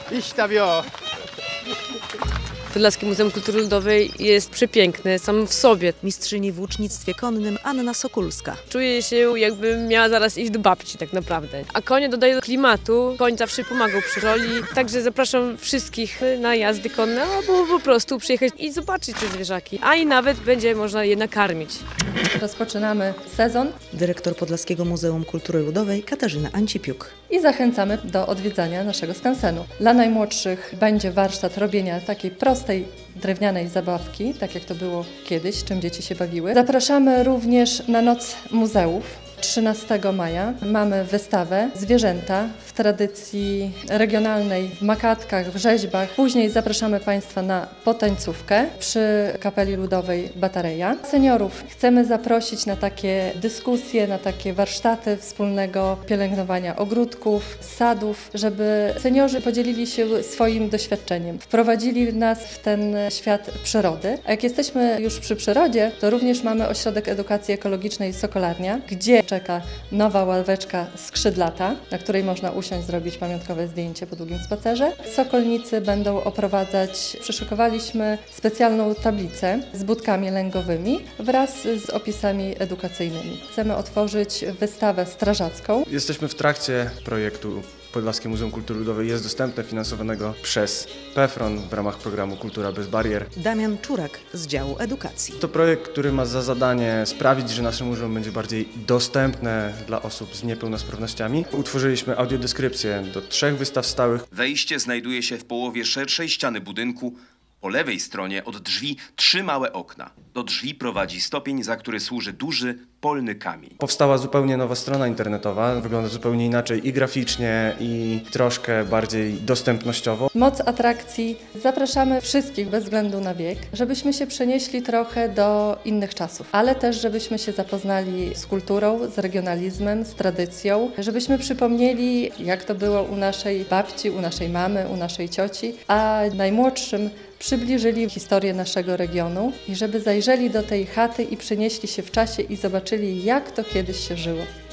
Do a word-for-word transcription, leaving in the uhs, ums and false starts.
Ich tam jo. Podlaskie Muzeum Kultury Ludowej jest przepiękne sam w sobie. Mistrzyni w łucznictwie konnym Anna Sokulska. Czuję się, jakbym miała zaraz iść do babci tak naprawdę. A konie dodają klimatu, koń zawsze pomagał przy roli. Także zapraszam wszystkich na jazdy konne, albo po prostu przyjechać i zobaczyć te zwierzaki. A i nawet będzie można je nakarmić. Rozpoczynamy sezon Dyrektor Podlaskiego Muzeum Kultury Ludowej Katarzyna Ancipiuk. i zachęcamy do odwiedzania naszego skansenu. Dla najmłodszych będzie warsztat robienia takiej prostej drewnianej zabawki, tak jak to było kiedyś, czym dzieci się bawiły. Zapraszamy również na Noc Muzeów. trzynastego maja mamy wystawę Zwierzęta w tradycji regionalnej, w makatkach, w rzeźbach. Później zapraszamy Państwa na potańcówkę przy Kapeli Ludowej Batareja. Seniorów chcemy zaprosić na takie dyskusje, na takie warsztaty wspólnego pielęgnowania ogródków, sadów, żeby seniorzy podzielili się swoim doświadczeniem. Wprowadzili nas w ten świat przyrody. A jak jesteśmy już przy przyrodzie, to również mamy Ośrodek Edukacji Ekologicznej Sokolarnia, gdzie czeka nowa ławeczka skrzydlata, na której można usiąść, zrobić pamiątkowe zdjęcie po długim spacerze. Sokolnicy będą oprowadzać, przyszykowaliśmy specjalną tablicę z budkami lęgowymi wraz z opisami edukacyjnymi. Chcemy otworzyć wystawę strażacką. Jesteśmy w trakcie projektu Podlaskie Muzeum Kultury Ludowej jest dostępne, finansowanego przez PFRON w ramach programu Kultura bez barier. Damian Czurak z działu edukacji. To projekt, który ma za zadanie sprawić, że nasze muzeum będzie bardziej dostępne dla osób z niepełnosprawnościami. Utworzyliśmy audiodeskrypcję do trzech wystaw stałych. Wejście znajduje się w połowie szerszej ściany budynku. Po lewej stronie od drzwi trzy małe okna. Do drzwi prowadzi stopień, za który służy duży, polny kamień. Powstała zupełnie nowa strona internetowa, wygląda zupełnie inaczej i graficznie, i troszkę bardziej dostępnościowo. Moc atrakcji. Zapraszamy wszystkich bez względu na wiek, żebyśmy się przenieśli trochę do innych czasów, ale też żebyśmy się zapoznali z kulturą, z regionalizmem, z tradycją, żebyśmy przypomnieli, jak to było u naszej babci, u naszej mamy, u naszej cioci, a najmłodszym przybliżyli historię naszego regionu i żeby zajrzeli do tej chaty i przenieśli się w czasie i zobaczyli, jak to kiedyś się żyło.